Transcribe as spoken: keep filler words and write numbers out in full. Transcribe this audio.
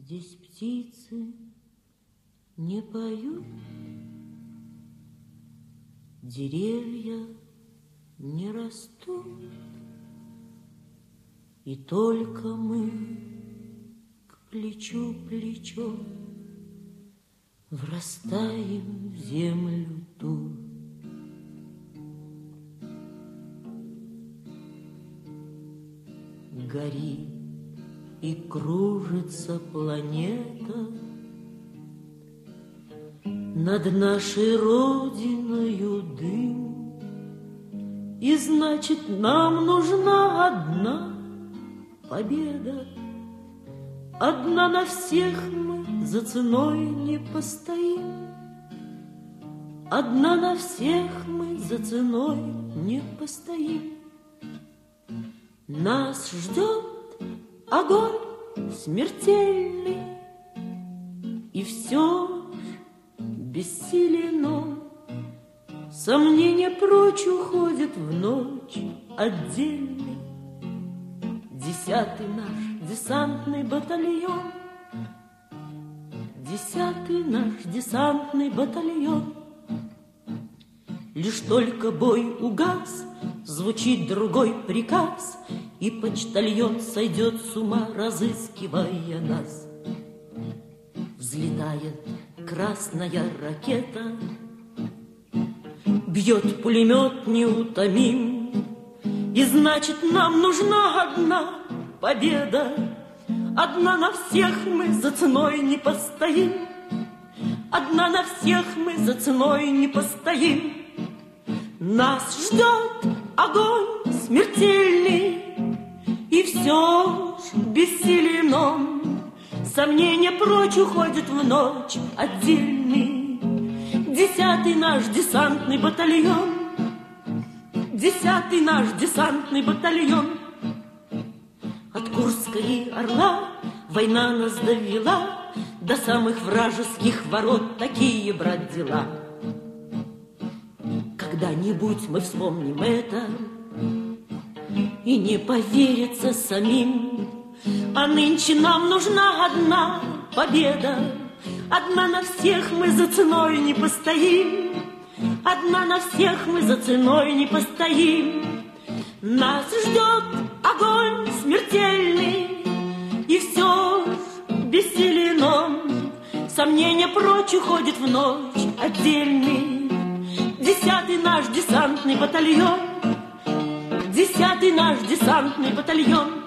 Здесь птицы не поют, деревья не растут, и только мы к плечу плечом врастаем в землю ту. Горит и кружится планета над нашей родиною дым, и значит, нам нужна одна победа. Одна на всех мы за ценой не постоим. Одна на всех мы за ценой не постоим. Нас ждет огонь смертельный, и все ж бессилен он. Сомнения прочь уходят в ночь отдельный. Десятый наш десантный батальон, Десятый наш десантный батальон. Лишь только бой угас, звучит другой приказ, и почтальон сойдет с ума, разыскивая нас. Взлетает красная ракета, бьет пулемет неутомим, и значит, нам нужна одна победа. Одна на всех мы за ценой не постоим. Одна на всех мы за ценой не постоим. Нас ждет огонь смертельный, и все ж бессилен он. Сомнения прочь уходят в ночь отдельный. Десятый наш десантный батальон, Десятый наш десантный батальон. От Курска и Орла война нас довела до самых вражеских ворот. Такие, брат, дела. Когда-нибудь мы вспомним это, и не поверится самим. А нынче нам нужна одна победа. Одна на всех мы за ценой не постоим. Одна на всех мы за ценой не постоим. Нас ждет огонь смертельный, и все ж бессилен он. Сомнения прочь уходят в ночь отдельный. Десятый наш десантный батальон, Десятый наш десантный батальон.